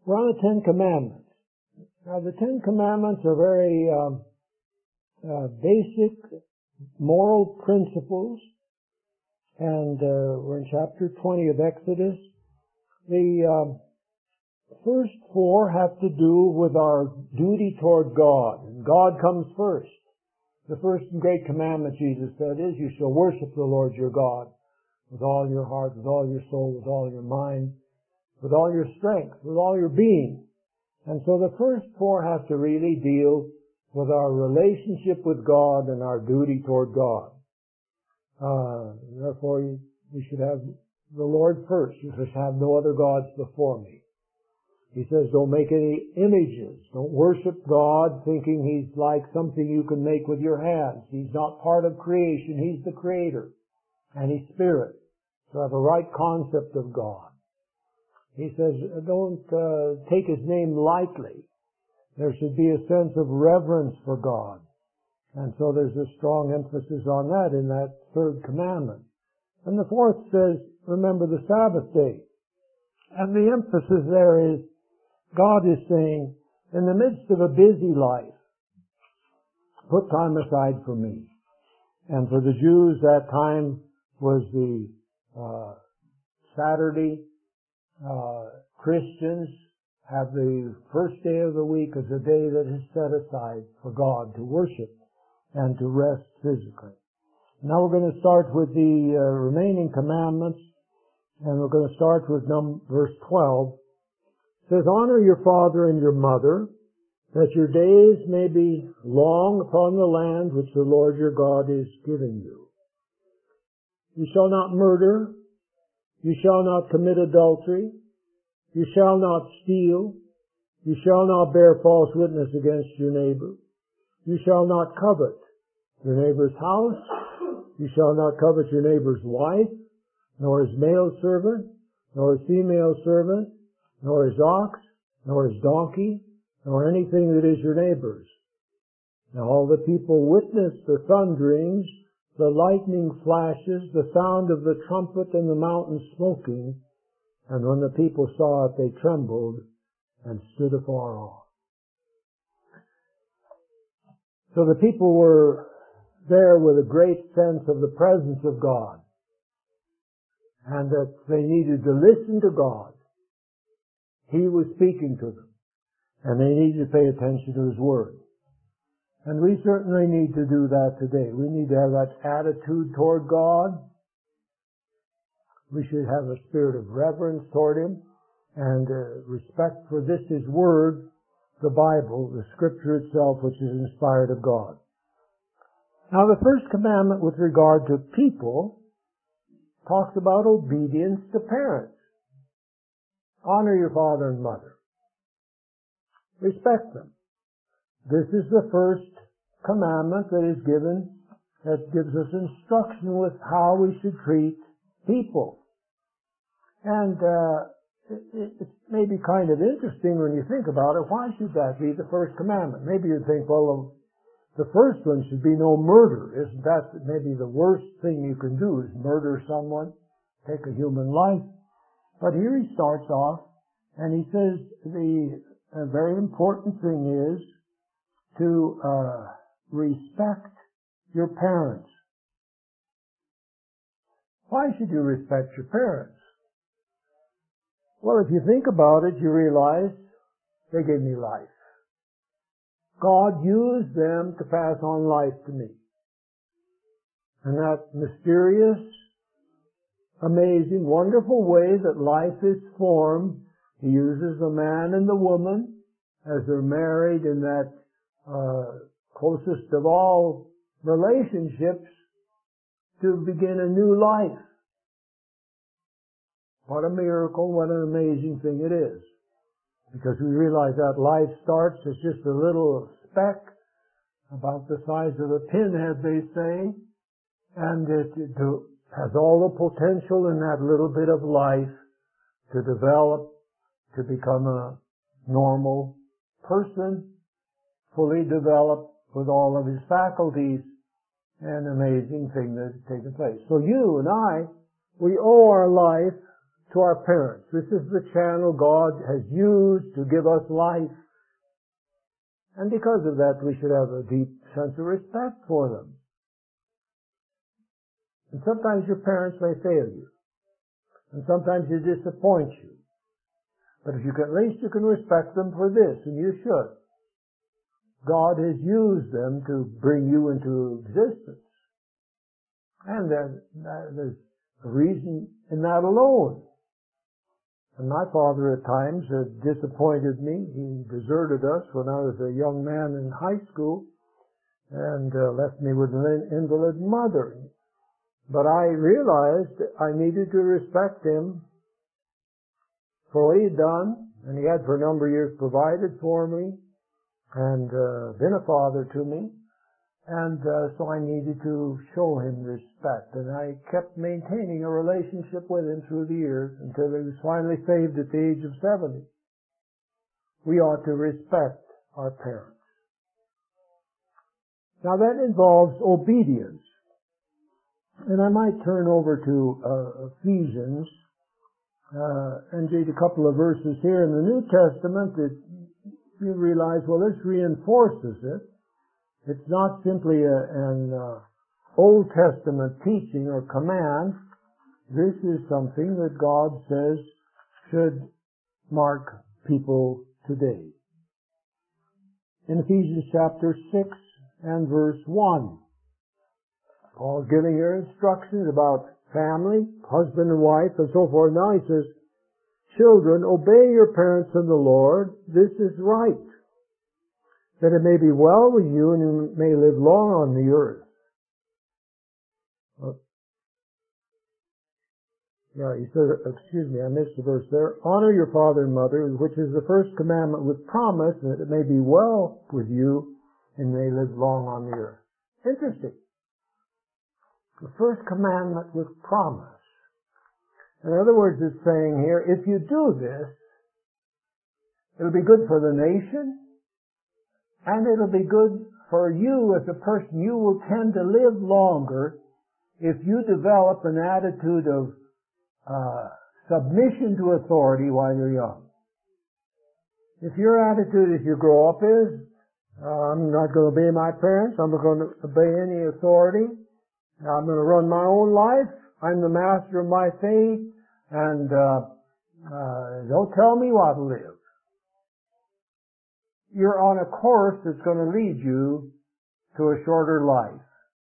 We're on the Ten Commandments. Now, the Ten Commandments are very basic moral principles, and we're in chapter 20 of Exodus. The first four have to do with our duty toward God, and God comes first. The first and great commandment, Jesus said, is you shall worship the Lord your God with all your heart, with all your soul, with all your mind, with all your strength, with all your being. And so the first four have to really deal with our relationship with God and our duty toward God. Therefore, we should have the Lord first. You should have no other gods before me. He says, don't make any images. Don't worship God thinking He's like something you can make with your hands. He's not part of creation. He's the Creator. And He's Spirit. So have a right concept of God. He says, don't take His name lightly. There should be a sense of reverence for God. And so there's a strong emphasis on that in that third commandment. And the fourth says, remember the Sabbath day. And the emphasis there is, God is saying, in the midst of a busy life, put time aside for me. And for the Jews, that time was the Saturday. Christians have the first day of the week as a day that is set aside for God to worship and to rest physically. Now we're going to start with the remaining commandments, and we're going to start with verse 12. It says, honor your father and your mother, that your days may be long upon the land which the Lord your God is giving you. You shall not murder. You shall not commit adultery. You shall not steal. You shall not bear false witness against your neighbor. You shall not covet your neighbor's house. You shall not covet your neighbor's wife, nor his male servant, nor his female servant, nor his ox, nor his donkey, nor anything that is your neighbor's. Now all the people witnessed the thunderings, the lightning flashes, the sound of the trumpet, and the mountain smoking. And when the people saw it, they trembled and stood afar off. So the people were there with a great sense of the presence of God, and that they needed to listen to God. He was speaking to them, and they needed to pay attention to His Word. And we certainly need to do that today. We need to have that attitude toward God. We should have a spirit of reverence toward Him and respect for this His Word, the Bible, the Scripture itself, which is inspired of God. Now the first commandment with regard to people talks about obedience to parents. Honor your father and mother. Respect them. This is the first commandment that is given, that gives us instruction with how we should treat people. And it may be kind of interesting when you think about it. Why should that be the first commandment? Maybe you'd think, well, the first one should be no murder. Isn't that maybe the worst thing you can do is murder someone, take a human life? But here he starts off and he says the very important thing is to respect your parents. Why should you respect your parents? Well, if you think about it, you realize they gave me life. God used them to pass on life to me. And that mysterious, amazing, wonderful way that life is formed, He uses the man and the woman as they're married in that closest of all relationships to begin a new life. What a miracle, what an amazing thing it is. Because we realize that life starts as just a little speck, about the size of a pinhead, they say, and it has all the potential in that little bit of life to develop, to become a normal person, fully developed with all of his faculties, an amazing thing that has taken place. So you and I, we owe our life to our parents. This is the channel God has used to give us life. And because of that, we should have a deep sense of respect for them. And sometimes your parents may fail you. And sometimes they disappoint you. But if you can, at least you can respect them for this, and you should. God has used them to bring you into existence. And there's a reason in that alone. And my father at times had disappointed me. He deserted us when I was a young man in high school and left me with an invalid mother. But I realized I needed to respect him for what he had done, and he had for a number of years provided for me and been a father to me. And so I needed to show him respect. And I kept maintaining a relationship with him through the years until he was finally saved at the age of 70. We ought to respect our parents. Now that involves obedience. And I might turn over to Ephesians and read a couple of verses here in the New Testament that you realize, well, this reinforces it. It's not simply an Old Testament teaching or command. This is something that God says should mark people today. In Ephesians chapter 6 and verse 1, Paul's giving here instructions about family, husband and wife, and so forth. Now he says, children, obey your parents in the Lord. This is right, that it may be well with you and you may live long on the earth. He said, excuse me, I missed the verse there. Honor your father and mother, which is the first commandment with promise, that it may be well with you and may live long on the earth. Interesting. The first commandment with promise. In other words, it's saying here, if you do this, it'll be good for the nation, and it'll be good for you as a person. You will tend to live longer if you develop an attitude of submission to authority while you're young. If your attitude as you grow up is, I'm not going to obey my parents, I'm not going to obey any authority, I'm going to run my own life, I'm the master of my fate, and don't tell me what to live. You're on a course that's going to lead you to a shorter life.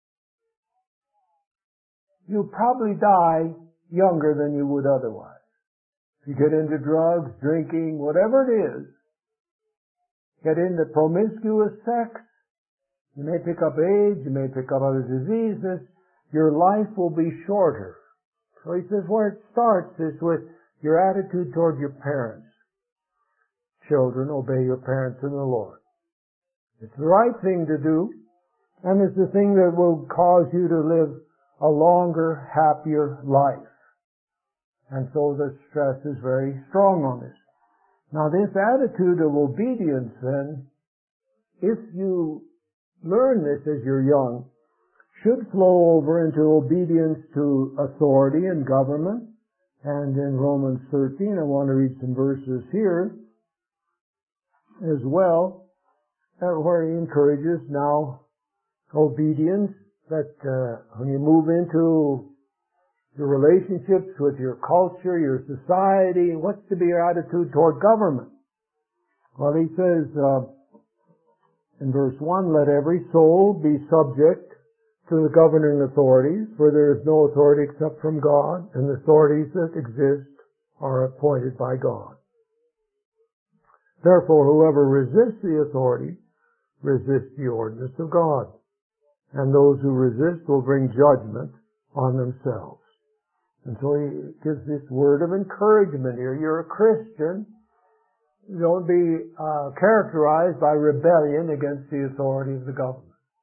You'll probably die younger than you would otherwise. If you get into drugs, drinking, whatever it is, get into promiscuous sex, you may pick up AIDS, you may pick up other diseases, your life will be shorter. So he says where it starts is with your attitude toward your parents. Children, obey your parents in the Lord. It's the right thing to do, and it's the thing that will cause you to live a longer, happier life. And so the stress is very strong on this. Now this attitude of obedience then, if you learn this as you're young, should flow over into obedience to authority and government. And in Romans 13, I want to read some verses here as well, where he encourages now obedience, that when you move into your relationships with your culture, your society, what's to be your attitude toward government? Well, he says in verse 1, let every soul be subject to the governing authorities, for there is no authority except from God, and the authorities that exist are appointed by God. Therefore, whoever resists the authority resists the ordinance of God, and those who resist will bring judgment on themselves. And so he gives this word of encouragement here. You're a Christian. Don't be characterized by rebellion against the authority of the government.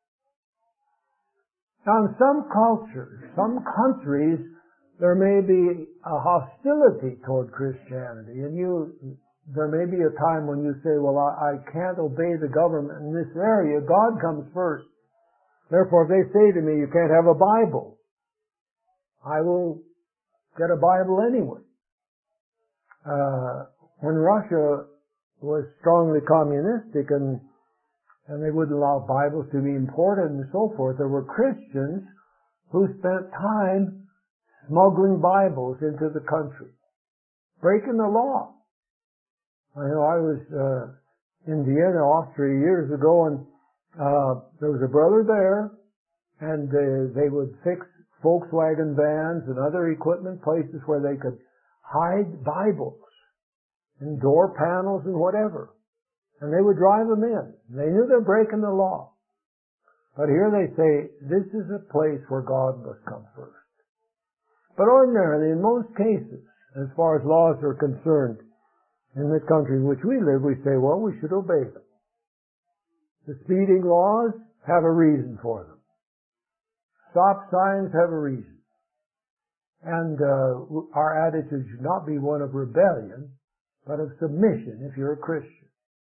Now, in some cultures, some countries, there may be a hostility toward Christianity, and there may be a time when you say, well, I can't obey the government in this area. God comes first. Therefore, if they say to me, you can't have a Bible, I will get a Bible anyway. when Russia was strongly communistic and they wouldn't allow Bibles to be imported and so forth, there were Christians who spent time smuggling Bibles into the country, breaking the law. I know I was in Vienna, Austria years ago, and there was a brother there, and they would fix Volkswagen vans and other equipment places where they could hide Bibles and door panels and whatever. And they would drive them in. They knew they're breaking the law. But here they say, this is a place where God must come first. But ordinarily, in most cases, as far as laws are concerned, in the country in which we live, we say, well, we should obey them. The speeding laws have a reason for them. Stop signs have a reason. And our attitude should not be one of rebellion, but of submission if you're a Christian.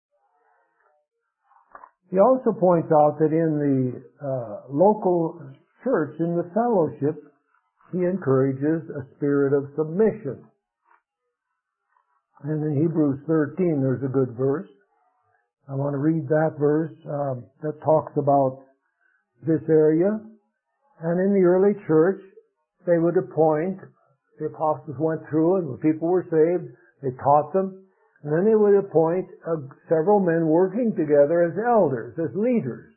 He also points out that in the local church, in the fellowship, he encourages a spirit of submission. And in Hebrews 13, there's a good verse. I want to read that verse that talks about this area. And in the early church, they would appoint, the apostles went through and when people were saved, they taught them. And then they would appoint several men working together as elders, as leaders,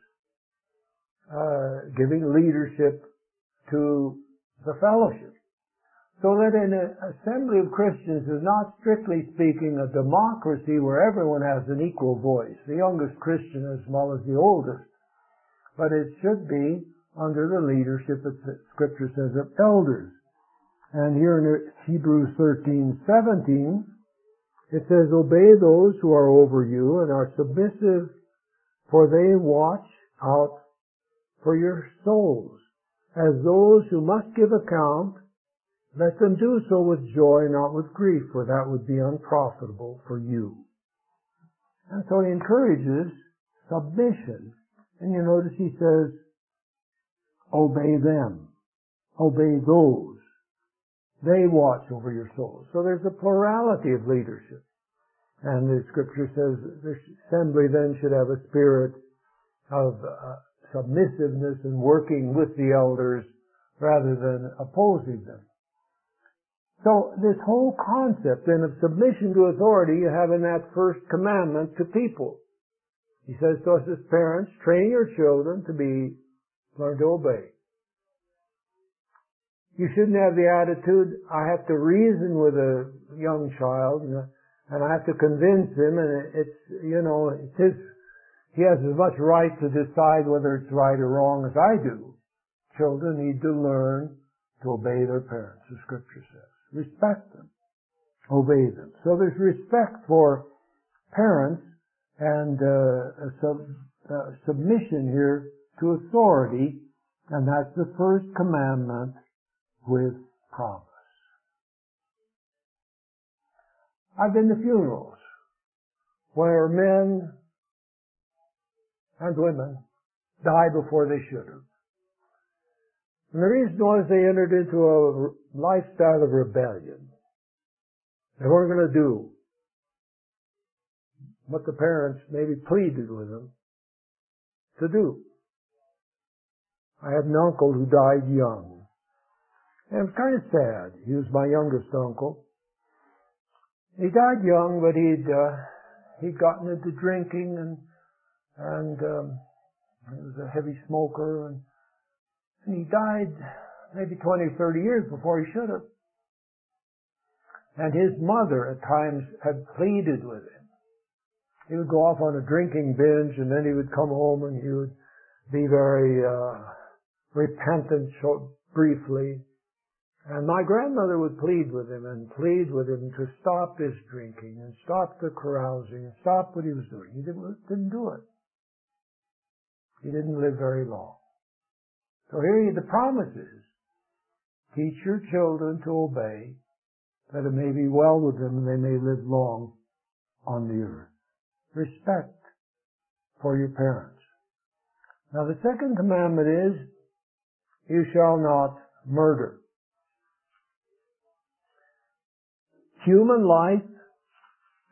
giving leadership to the fellowship. So that an assembly of Christians is not, strictly speaking, a democracy where everyone has an equal voice, the youngest Christian as well as the oldest. But it should be under the leadership, as Scripture says, of elders. And here in Hebrews 13:17, it says, obey those who are over you and are submissive, for they watch out for your souls, as those who must give account. Let them do so with joy, not with grief, for that would be unprofitable for you. And so he encourages submission. And you notice he says, obey them. Obey those. They watch over your souls. So there's a plurality of leadership. And the Scripture says the assembly then should have a spirit of submissiveness and working with the elders rather than opposing them. So this whole concept then of submission to authority you have in that first commandment to people. He says to us as parents, train your children to learn to obey. You shouldn't have the attitude, I have to reason with a young child and I have to convince him and he has as much right to decide whether it's right or wrong as I do. Children need to learn to obey their parents, the Scripture says. Respect them. Obey them. So there's respect for parents and submission here to authority, and that's the first commandment with promise. I've been to funerals where men and women die before they should have. And the reason was they entered into a lifestyle of rebellion. They weren't going to do what the parents maybe pleaded with them to do. I had an uncle who died young. And it was kind of sad. He was my youngest uncle. He died young, but he'd gotten into drinking and he was a heavy smoker and he died maybe 20 or 30 years before he should have. And his mother at times had pleaded with him. He would go off on a drinking binge and then he would come home and he would be very repentant briefly. And my grandmother would plead with him to stop his drinking and stop the carousing and stop what he was doing. He didn't do it. He didn't live very long. So here the promise is, teach your children to obey, that it may be well with them and they may live long on the earth. Respect for your parents. Now the second commandment is, you shall not murder. Human life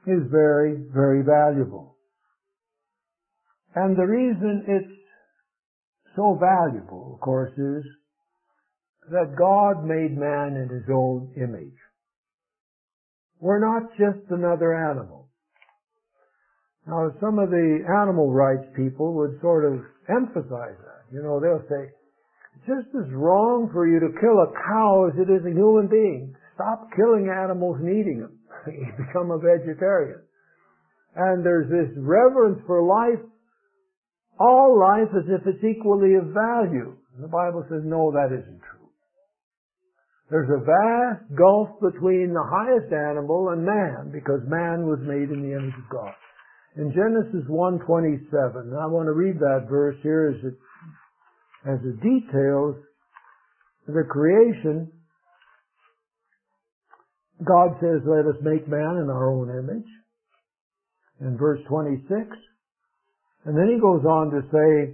is very, very valuable. And the reason it's so valuable, of course, is that God made man in His own image. We're not just another animal. Now, some of the animal rights people would sort of emphasize that. You know, they'll say, it's just as wrong for you to kill a cow as it is a human being. Stop killing animals and eating them. You become a vegetarian. And there's this reverence for life, all life, as if it's equally of value. The Bible says, no, that isn't true. There's a vast gulf between the highest animal and man, because man was made in the image of God. In Genesis 1:27, I want to read that verse here as it details the creation. God says, let us make man in our own image, in verse 26. And then He goes on to say,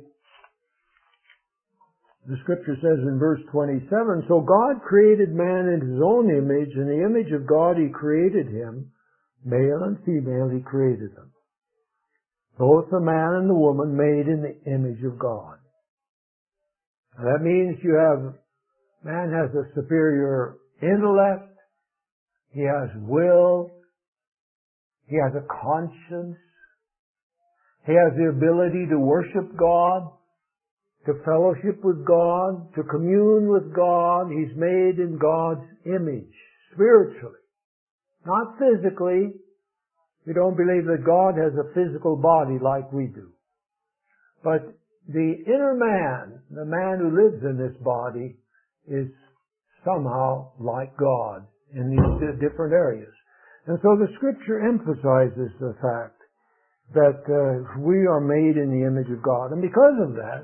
the Scripture says in verse 27, so God created man in His own image, in the image of God He created him, male and female He created them. Both the man and the woman made in the image of God. Now that means man has a superior intellect, he has will, he has a conscience, he has the ability to worship God, to fellowship with God, to commune with God. He's made in God's image, spiritually, not physically. We don't believe that God has a physical body like we do. But the inner man, the man who lives in this body, is somehow like God in these different areas. And so the Scripture emphasizes the fact that we are made in the image of God. And because of that,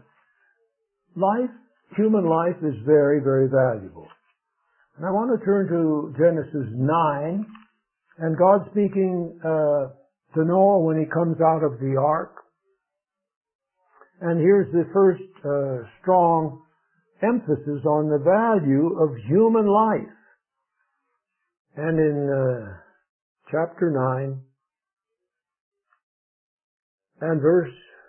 human life is very, very valuable. And I want to turn to Genesis 9, and God speaking to Noah when he comes out of the ark. And here's the first strong emphasis on the value of human life. And in chapter 9 and verse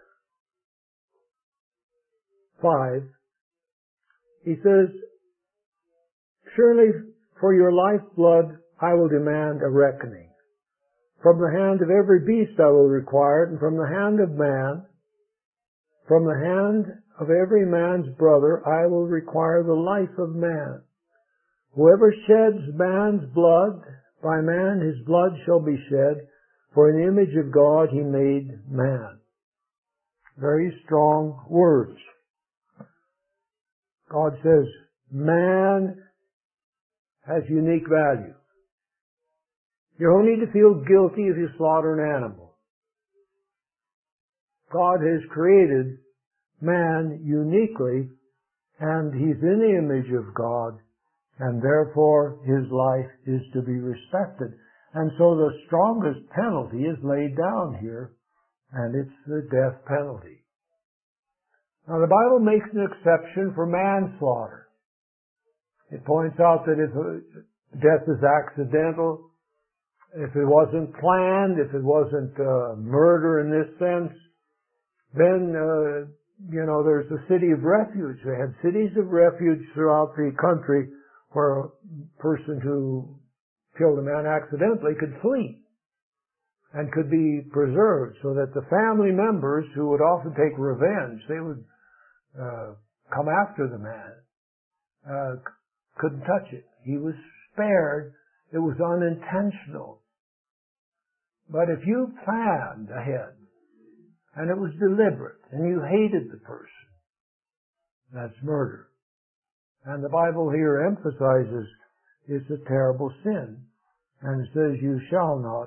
5, he says, surely for your lifeblood I will demand a reckoning. From the hand of every beast I will require it, and from the hand of man, from the hand of every man's brother, I will require the life of man. Whoever sheds man's blood, by man his blood shall be shed, for in the image of God He made man. Very strong words. God says, man has unique value. You don't need to feel guilty if you slaughter an animal. God has created man uniquely, and he's in the image of God, and therefore his life is to be respected. And so the strongest penalty is laid down here, and it's the death penalty. Now the Bible makes an exception for manslaughter. It points out that if death is accidental, if it wasn't planned, if it wasn't murder in this sense, then, there's a city of refuge. They had cities of refuge throughout the country where a person who killed a man accidentally could flee and could be preserved, so that the family members who would often take revenge, they would come after the man, couldn't touch it. He was spared. It was unintentional. But if you planned ahead, and it was deliberate, and you hated the person, that's murder. And the Bible here emphasizes it's a terrible sin. And it says you shall not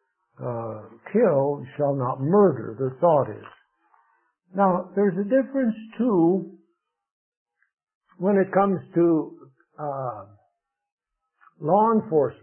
kill, shall not murder, the thought is. Now, there's a difference too when it comes to law enforcement.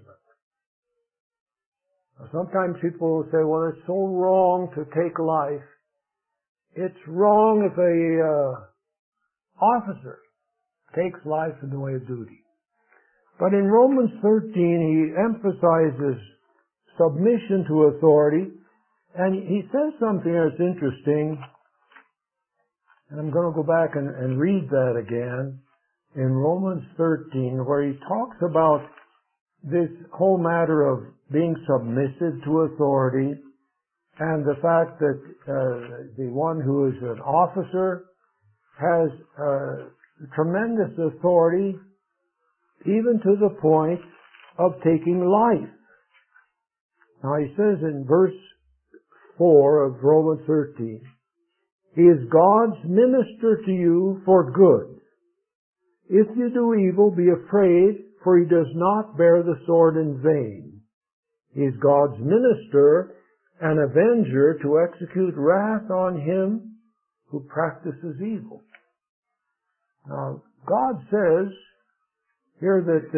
Sometimes people will say, well, it's so wrong to take life. It's wrong if a officer takes life in the way of duty. But in Romans 13, he emphasizes submission to authority. And he says something that's interesting, and I'm going to go back and read that again in Romans 13, where he talks about this whole matter of being submissive to authority and the fact that the one who is an officer has tremendous authority even to the point of taking life. Now he says in verse 4 of Romans 13, He is God's minister to you for good. If you do evil, be afraid, for He does not bear the sword in vain. He is God's minister and avenger to execute wrath on him who practices evil. Now, God says here that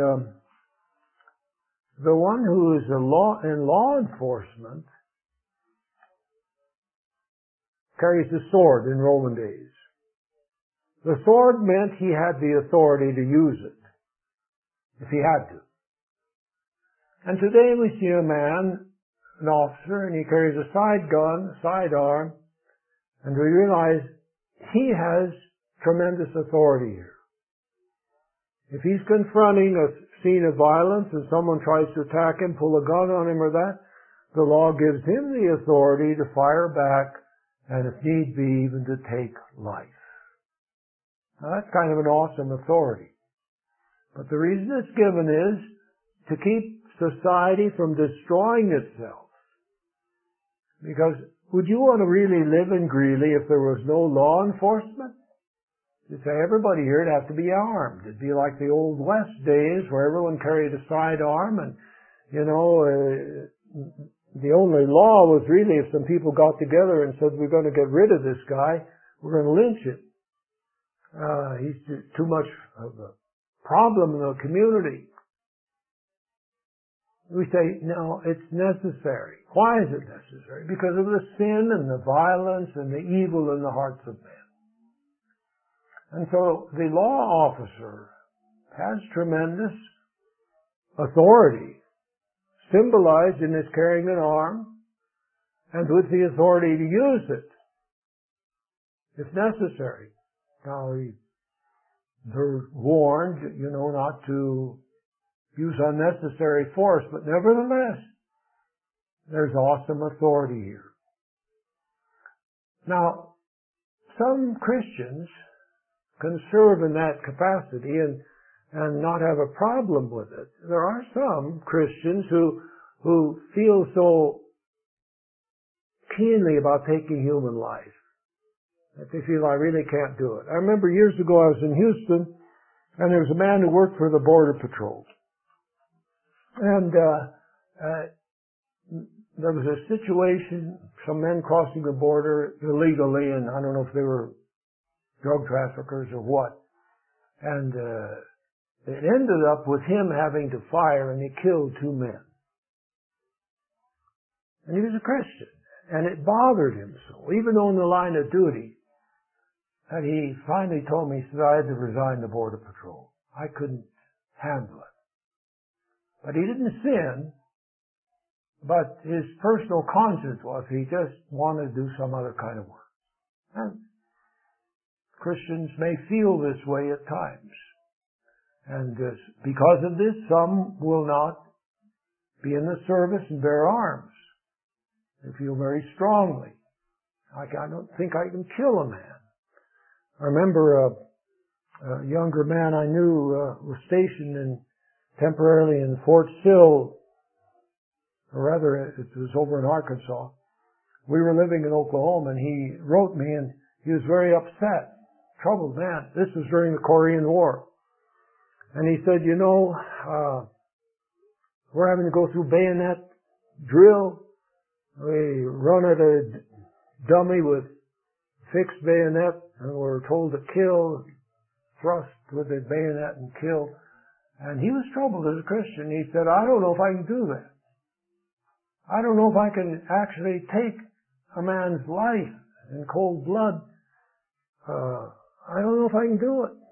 the one who is in law enforcement carries the sword in Roman days. The sword meant he had the authority to use it, if he had to. And today we see a man, an officer, and he carries a sidearm, and we realize he has tremendous authority here. If he's confronting a scene of violence and someone tries to attack him, pull a gun on him or that, the law gives him the authority to fire back and if need be even to take life. Now that's kind of an awesome authority. But the reason it's given is to keep society from destroying itself. Because would you want to really live in Greeley if there was no law enforcement? You'd say everybody here would have to be armed. It'd be like the Old West days where everyone carried a sidearm and, the only law was really if some people got together and said, we're going to get rid of this guy, we're going to lynch him. He's too much of a problem in the community. We say, no, it's necessary. Why is it necessary? Because of the sin and the violence and the evil in the hearts of men. And so the law officer has tremendous authority, symbolized in his carrying an arm, and with the authority to use it, if necessary. Now, they're warned, not to use unnecessary force, but nevertheless, there's awesome authority here. Now, some Christians can serve in that capacity and not have a problem with it. There are some Christians who feel so keenly about taking human life that they feel, I really can't do it. I remember years ago I was in Houston, and there was a man who worked for the Border Patrol. And there was a situation, some men crossing the border illegally, and I don't know if they were drug traffickers or what. And it ended up with him having to fire, and he killed 2 men. And he was a Christian, and it bothered him so, even on the line of duty, that he finally told me, he said, I had to resign the Border Patrol. I couldn't handle it. But he didn't sin, but his personal conscience was he just wanted to do some other kind of work. And Christians may feel this way at times. And because of this, some will not be in the service and bear arms. They feel very strongly. I don't think I can kill a man. I remember a younger man I knew was stationed temporarily in Fort Sill, or rather it was over in Arkansas. We were living in Oklahoma, and he wrote me, and he was very upset, troubled man. This was during the Korean War. And he said, we're having to go through bayonet drill. We run at a dummy with fixed bayonet, and we're told to kill, thrust with the bayonet and kill. And he was troubled as a Christian. He said, I don't know if I can do that. I don't know if I can actually take a man's life in cold blood. I don't know if I can do it.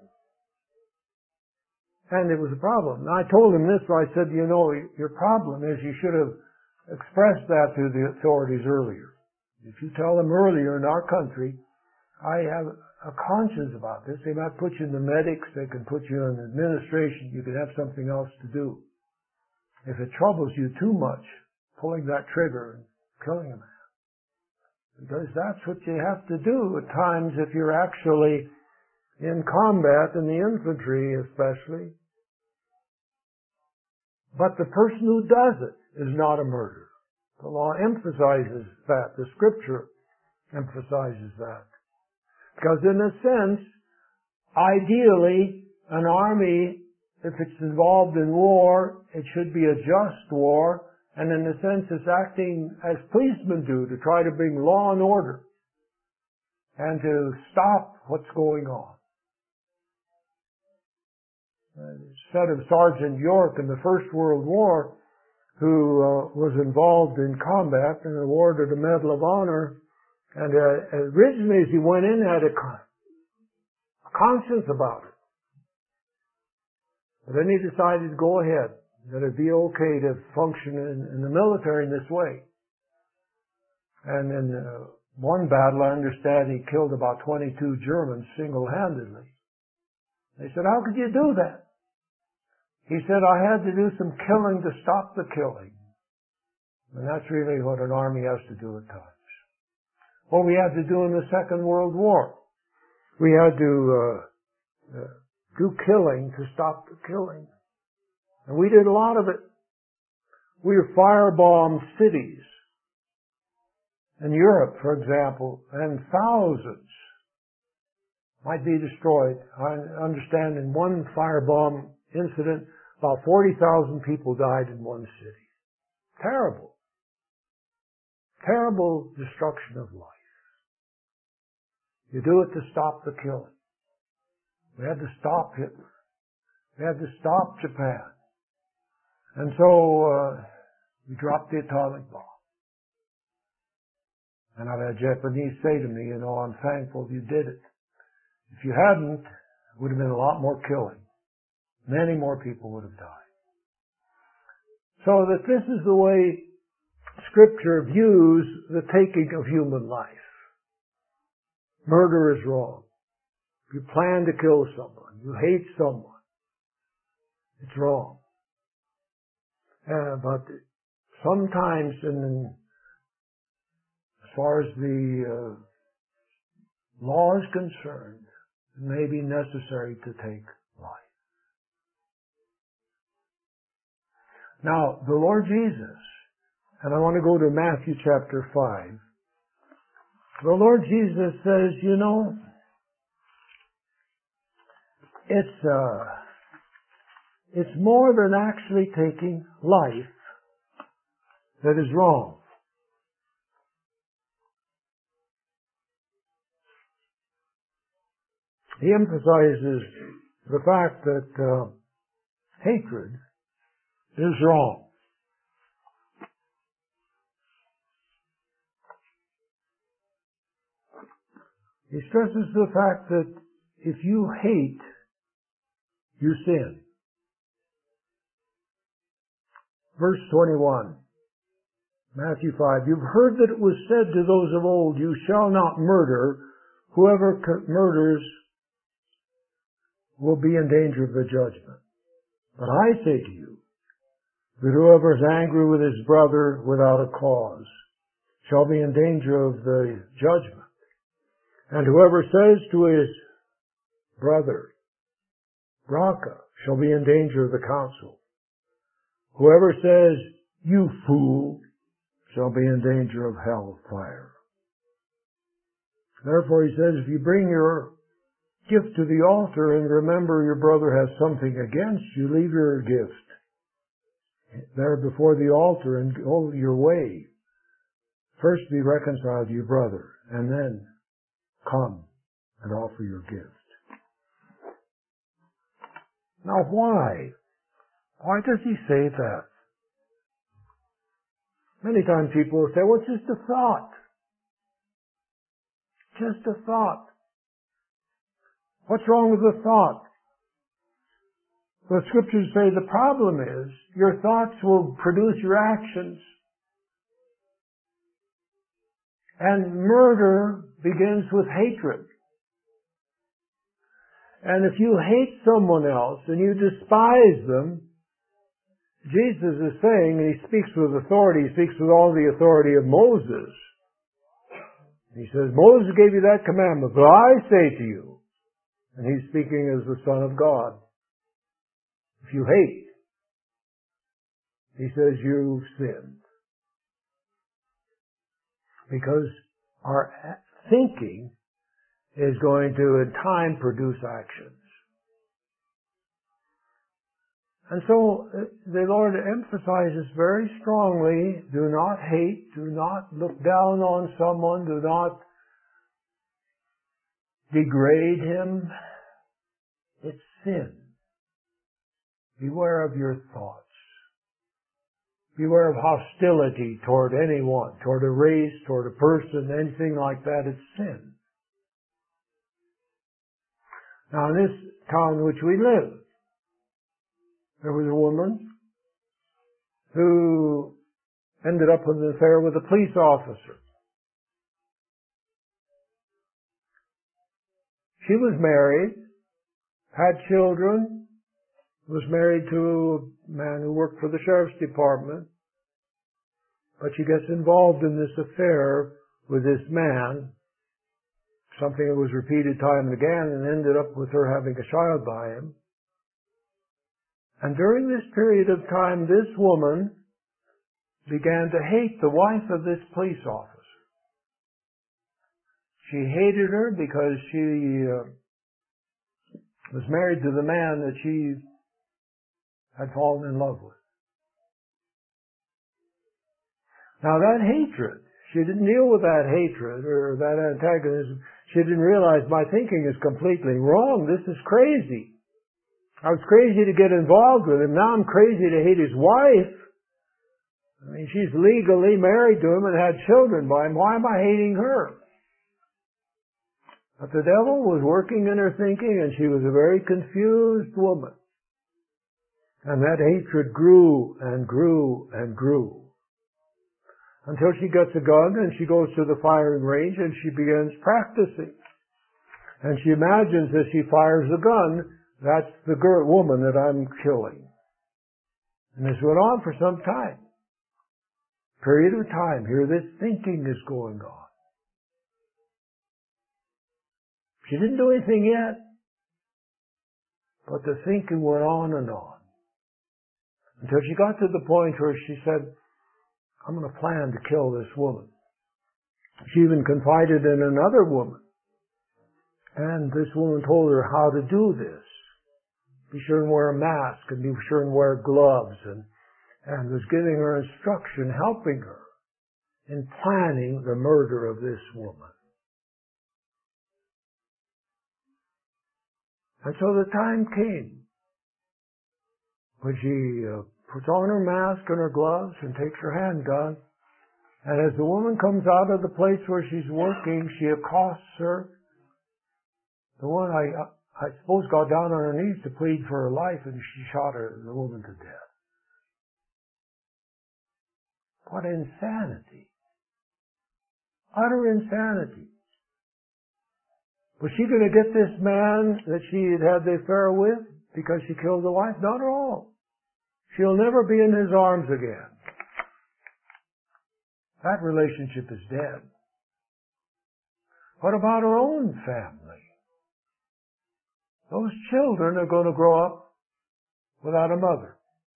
And it was a problem. And I told him this, I said, your problem is you should have expressed that to the authorities earlier. If you tell them earlier in our country, I have a conscience about this, they might put you in the medics, they can put you in administration, you can have something else to do. If it troubles you too much, pulling that trigger and killing a man. Because that's what you have to do at times if you're actually in combat, in the infantry especially. But the person who does it is not a murderer. The law emphasizes that. The Scripture emphasizes that. Because in a sense, ideally, an army, if it's involved in war, it should be a just war, and in a sense it's acting as policemen do to try to bring law and order and to stop what's going on. It's said of Sergeant York in the First World War, who was involved in combat and awarded a Medal of Honor, and originally as he went in had a conscience about it. But then he decided to go ahead, that it'd be okay to function in the military in this way. And in one battle, I understand he killed about 22 Germans single-handedly. They said, "How could you do that?" He said, "I had to do some killing to stop the killing." And that's really what an army has to do at times. What we had to do in the Second World War. We had to do killing to stop the killing. And we did a lot of it. We firebombed cities in Europe, for example, and thousands might be destroyed. I understand in one firebomb incident, about 40,000 people died in one city. Terrible. Terrible destruction of life. You do it to stop the killing. We had to stop Hitler. We had to stop Japan. And so we dropped the atomic bomb. And I've had Japanese say to me, "You know, I'm thankful you did it. If you hadn't, it would have been a lot more killing. Many more people would have died." So that this is the way Scripture views the taking of human life. Murder is wrong. You plan to kill someone. You hate someone. It's wrong. But sometimes, as far as the law is concerned, it may be necessary to take life. Now, the Lord Jesus, and I want to go to Matthew chapter 5. The Lord Jesus says, you know, it's more than actually taking life that is wrong. He emphasizes the fact that hatred is wrong. He stresses the fact that if you hate, you sin. Verse 21, Matthew 5, "You've heard that it was said to those of old, 'You shall not murder. Whoever murders will be in danger of the judgment.' But I say to you that whoever is angry with his brother without a cause shall be in danger of the judgment. And whoever says to his brother, 'Raca,' shall be in danger of the council. Whoever says, 'You fool,' shall be in danger of hell fire. Therefore he says, if you bring your gift to the altar and remember your brother has something against you, leave your gift there before the altar and go your way. First be reconciled to your brother, and then come and offer your gift." Now why? Why does he say that? Many times people will say, well, it's just a thought. Just a thought. What's wrong with the thought? The Scriptures say the problem is your thoughts will produce your actions. And murder begins with hatred. And if you hate someone else and you despise them, Jesus is saying, and he speaks with authority, he speaks with all the authority of Moses. He says, Moses gave you that commandment, but I say to you, and he's speaking as the Son of God, if you hate, he says, you've sinned. Because our thinking is going to, in time, produce actions. And so the Lord emphasizes very strongly, do not hate, do not look down on someone, do not degrade him. It's sin. Beware of your thoughts. Beware of hostility toward anyone, toward a race, toward a person, anything like that. It's sin. Now, in this town in which we live, there was a woman who ended up with an affair with a police officer. She was married, had children, was married to a man who worked for the sheriff's department, but she gets involved in this affair with this man, something that was repeated time and again, and ended up with her having a child by him. And during this period of time, this woman began to hate the wife of this police officer. She hated her because she was married to the man that she had fallen in love with. Now that hatred, she didn't deal with that hatred or that antagonism. She didn't realize my thinking is completely wrong. This is crazy. I was crazy to get involved with him. Now I'm crazy to hate his wife. I mean, she's legally married to him and had children by him. Why am I hating her? But the devil was working in her thinking, and she was a very confused woman. And that hatred grew and grew and grew. Until she gets a gun and she goes to the firing range and she begins practicing. And she imagines as she fires the gun, that's the woman that I'm killing. And this went on for some time. Period of time. Here this thinking is going on. She didn't do anything yet, but the thinking went on and on. Until she got to the point where she said, I'm going to plan to kill this woman. She even confided in another woman. And this woman told her how to do this. Be sure and wear a mask and be sure and wear gloves, and was giving her instruction, helping her in planning the murder of this woman. And so the time came when she puts on her mask and her gloves and takes her handgun, and as the woman comes out of the place where she's working, she accosts her. The one I suppose got down on her knees to plead for her life, and she shot the woman to death. What insanity. Utter insanity. Was she going to get this man that she had had the affair with because she killed the wife? Not at all. She'll never be in his arms again. That relationship is dead. What about her own family? Those children are going to grow up without a mother.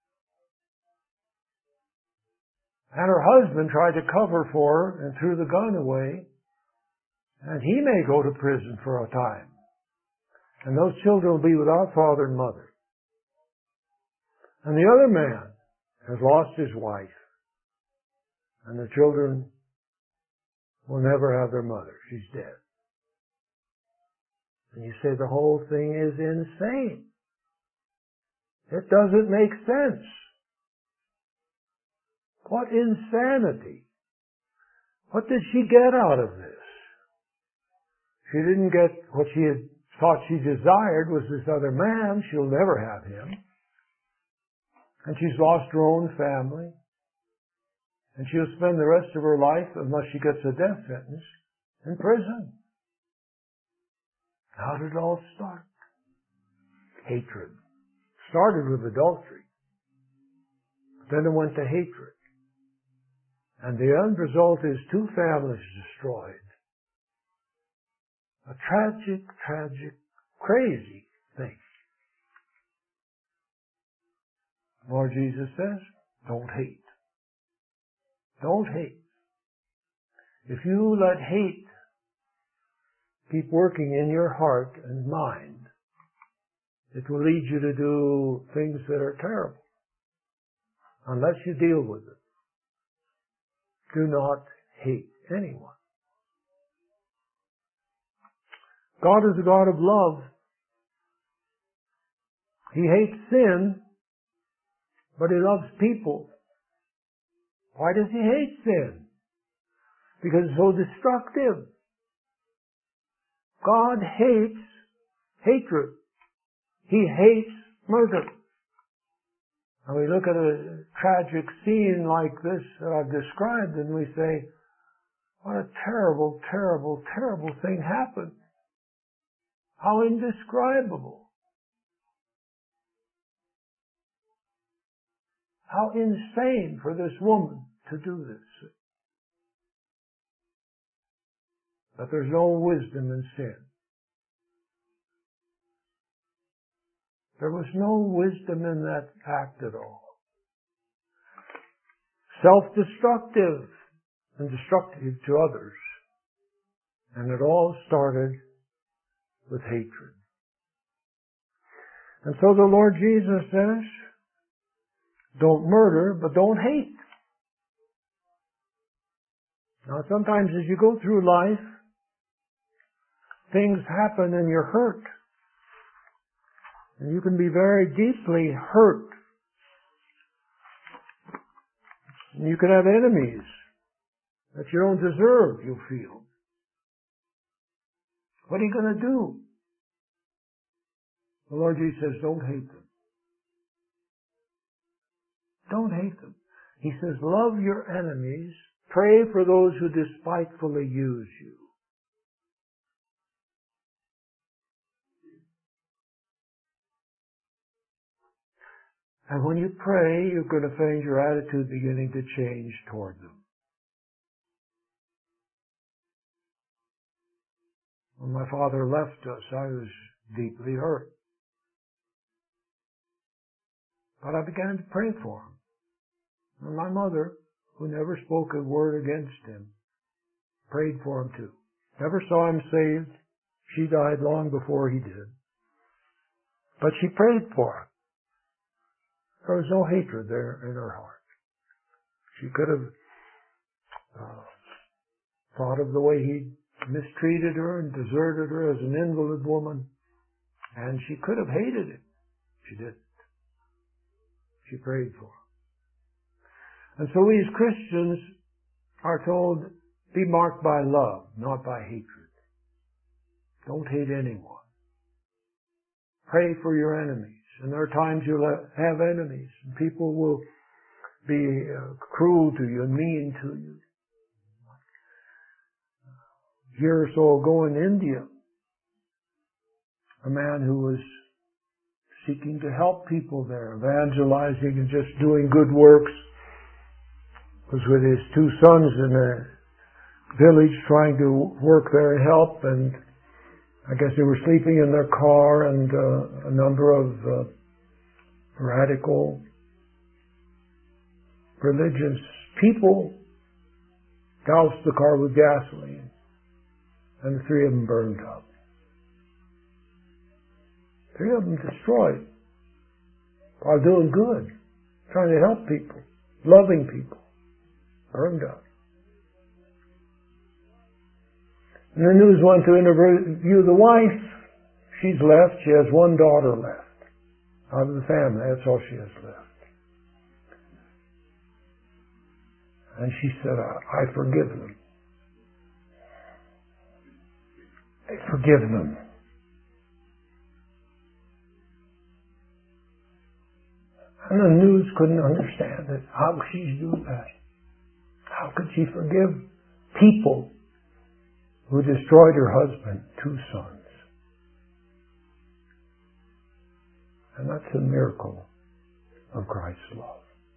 And her husband tried to cover for her and threw the gun away. And he may go to prison for a time. And those children will be without father and mother. And the other man has lost his wife. And the children will never have their mother. She's dead. And you say the whole thing is insane. It doesn't make sense. What insanity. What did she get out of this? She didn't get what she had thought she desired was this other man. She'll never have him. And she's lost her own family. And she'll spend the rest of her life, unless she gets a death sentence, in prison. How did it all start? Hatred. Started with adultery. Then it went to hatred. And the end result is 2 families destroyed. A tragic, crazy thing. Lord Jesus says, don't hate. Don't hate. If you let hate keep working in your heart and mind, it will lead you to do things that are terrible. Unless you deal with it. Do not hate anyone. God is a God of love. He hates sin, but He loves people. Why does He hate sin? Because it's so destructive. God hates hatred. He hates murder. And we look at a tragic scene like this that I've described and we say, what a terrible, terrible, terrible thing happened. How indescribable. How insane for this woman to do this. But there's no wisdom in sin. There was no wisdom in that act at all. Self-destructive and destructive to others. And it all started with hatred. And so the Lord Jesus says, don't murder, but don't hate. Now sometimes as you go through life, things happen and you're hurt. And you can be very deeply hurt. And you can have enemies that you don't deserve, you feel. What are you going to do? The Lord Jesus says, don't hate them. Don't hate them. He says, love your enemies. Pray for those who despitefully use you. And when you pray, you're going to find your attitude beginning to change toward them. When my father left us, I was deeply hurt. But I began to pray for him. And my mother, who never spoke a word against him, prayed for him too. Never saw him saved. She died long before he did. But she prayed for him. There was no hatred there in her heart. She could have thought of the way he mistreated her and deserted her as an invalid woman. And she could have hated him. She didn't. She prayed for him. And so we as Christians are told, be marked by love, not by hatred. Don't hate anyone. Pray for your enemies. And there are times you'll have enemies. And people will be cruel to you and mean to you. A year or so ago in India, a man who was seeking to help people there, evangelizing and just doing good works, was with his 2 sons in a village trying to work there and help, and I guess they were sleeping in their car, and a number of radical religious people doused the car with gasoline, and the 3 of them burned up. 3 of them destroyed while doing good, trying to help people, loving people, burned up. And the news went to interview the wife. She's left. She has 1 daughter left out of the family. That's all she has left. And she said, I forgive them. I forgive them. And the news couldn't understand it. How she's doing that. How could she forgive people who destroyed her husband, 2 sons? And that's a miracle of Christ's love.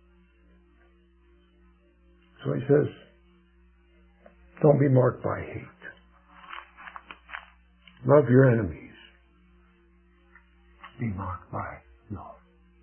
So he says, don't be marked by hate. Love your enemies. Be marked by love.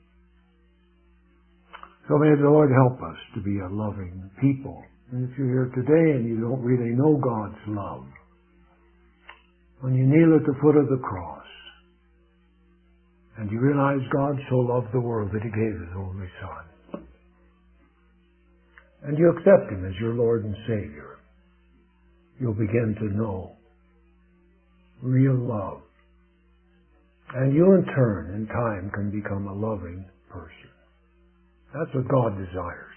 So may the Lord help us to be a loving people. And if you're here today and you don't really know God's love, when you kneel at the foot of the cross and you realize God so loved the world that He gave His only Son, and you accept Him as your Lord and Savior, you'll begin to know real love. And you in turn, in time, can become a loving person. That's what God desires.